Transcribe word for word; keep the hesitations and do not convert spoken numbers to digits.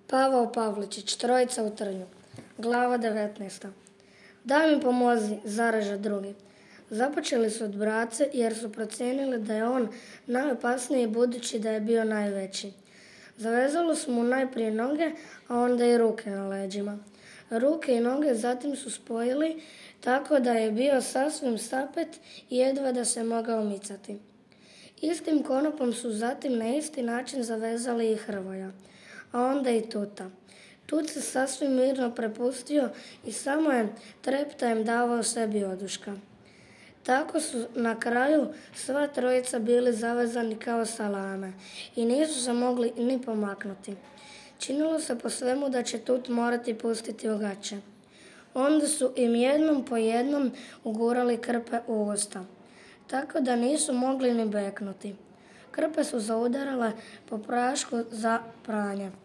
Pavao Pavličić, Trojica u trnju. Glava devetnaesta. Daj mi pomozi, zareže drugi. Započeli su od brace jer su procijenili da je on najopasniji budući da je bio najveći. Zavezalo su mu najprije noge, a onda i ruke na leđima. Ruke i noge zatim su spojili tako da je bio sasvim sapet i jedva da se mogao micati. Istim konopom su zatim na isti način zavezali i Hrvoja, a onda i Tuta. Tut se sasvim mirno prepustio i samo je treptajem davao sebi oduška. Tako su na kraju sva trojica bili zavezani kao salame i nisu se mogli ni pomaknuti. Činilo se po svemu da će Tut morati pustiti ogače. Onda su im jednom po jednom ugurali krpe u usta, tako da nisu mogli ni beknuti. Krpe su zaudarale po prašku za pranje.